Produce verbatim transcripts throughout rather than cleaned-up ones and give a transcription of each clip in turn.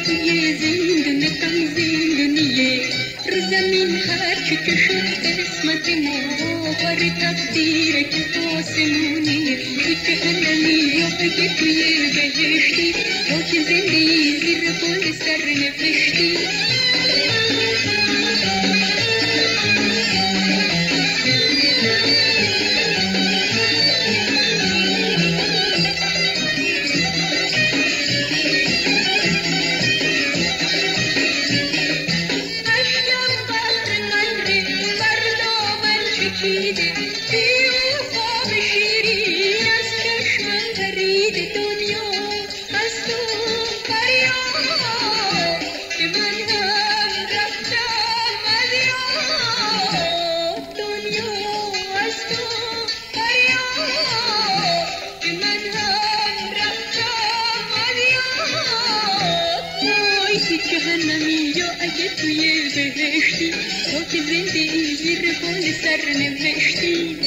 توی زندون غم زندونیه رو زمین هرچی که شد قسمت ما بار تقدیر که آسمونیه تو جهنمی یا اگه توی بهشتی با که زندگی زیر پل سر نوشتی جهنمی یا اگه توی بهشتی تو که زندگی زیر پل سر نوشتی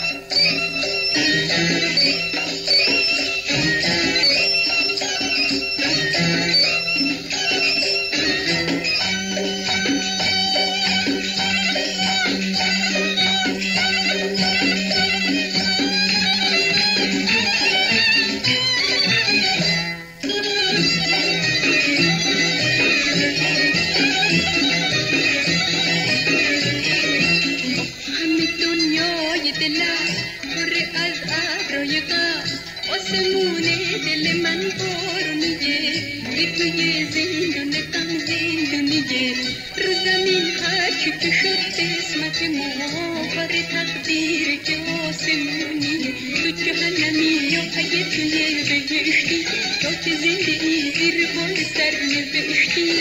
آسمون دل من بارونیه که توی زندون غم زندونیه رو زمین هرچی که شد قسمت ما بار تقدیر که آسمونیه تو جهنمی یا اگه توی بهشتی تا که زندگی زیر پل سر نوشتی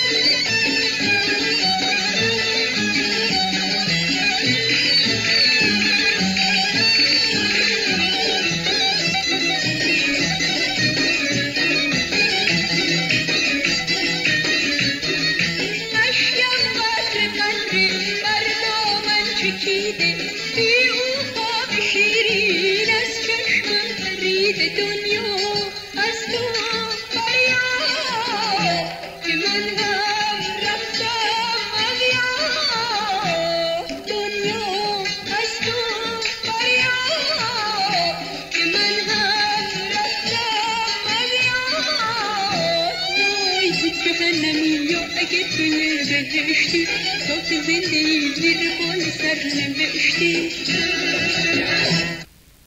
چکیده بی او خواب شیرین از چشمم پرید دنیا از تو فریاد که من هم رفتم از یاد دنیا از تو فریاد که من هم رفتم از یاد وای تو جهنمی یا اگه توی بهشتی تو که زندگی زیر پل سر نوشتی